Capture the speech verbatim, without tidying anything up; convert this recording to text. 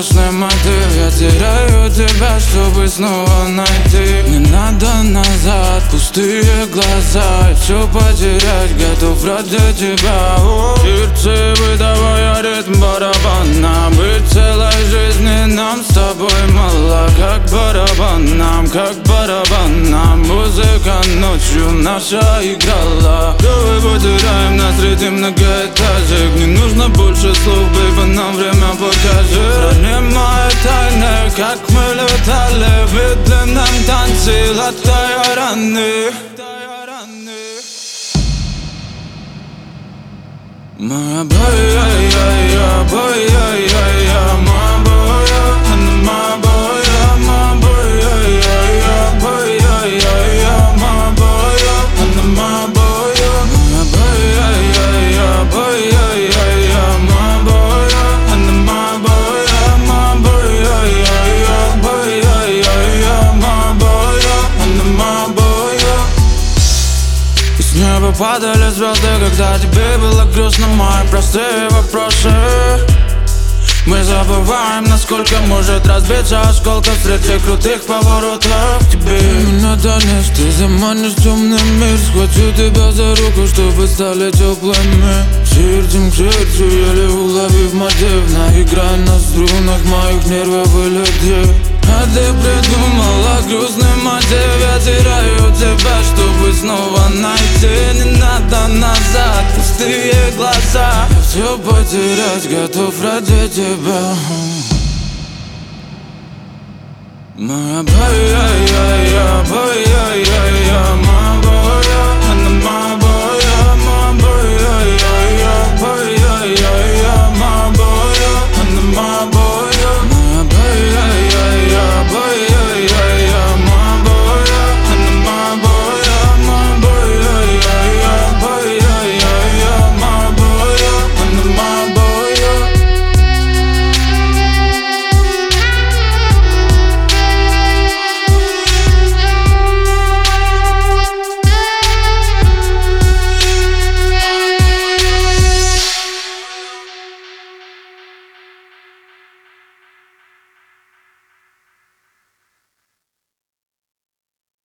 грустный мотив. Я теряю тебя, чтобы снова найти. Не надо назад, пустые глаза, и все потерять готов ради тебя. О, сердце бытовое, ритм барабана. Быть целой жизни нам с тобой мало. Как барабан нам, как барабан нам. Музыка ночью наша играла. Давай потеряем нас среди многоэтажек. Не нужно больше слов, бэйба, нам время покажет. Храним мои тайны, как мы летали в медленном танце, латая раны. Моя боя, я, я, боя, я, я, моя боя, она моя боя, моя боя, я, я, боя, я, я, моя боя, она моя боя, моя боя, я, я, боя, я, я, моя боя, она моя боя, моя боя, я, я, боя, я, я, моя боя, она моя боя. И с неба падали звезды, когда тебе было грустно, мои простые вопросы. Мы забываем, насколько может разбиться осколков среди крутых поворотов. Тебе меня тянешь, ты заманишь в темный мир. Схвачу тебя за руку, чтобы стали теплыми. Сердцем к сердцу, еле уловив мотив. Наиграй на струнах моих нервов и людей. А ты придумала грустный мотив. Я теряю тебя, чтобы снова найти. Не надо назад, пустые глаза. Я все потерять готов ради тебя. Моя боя, я, я, боя.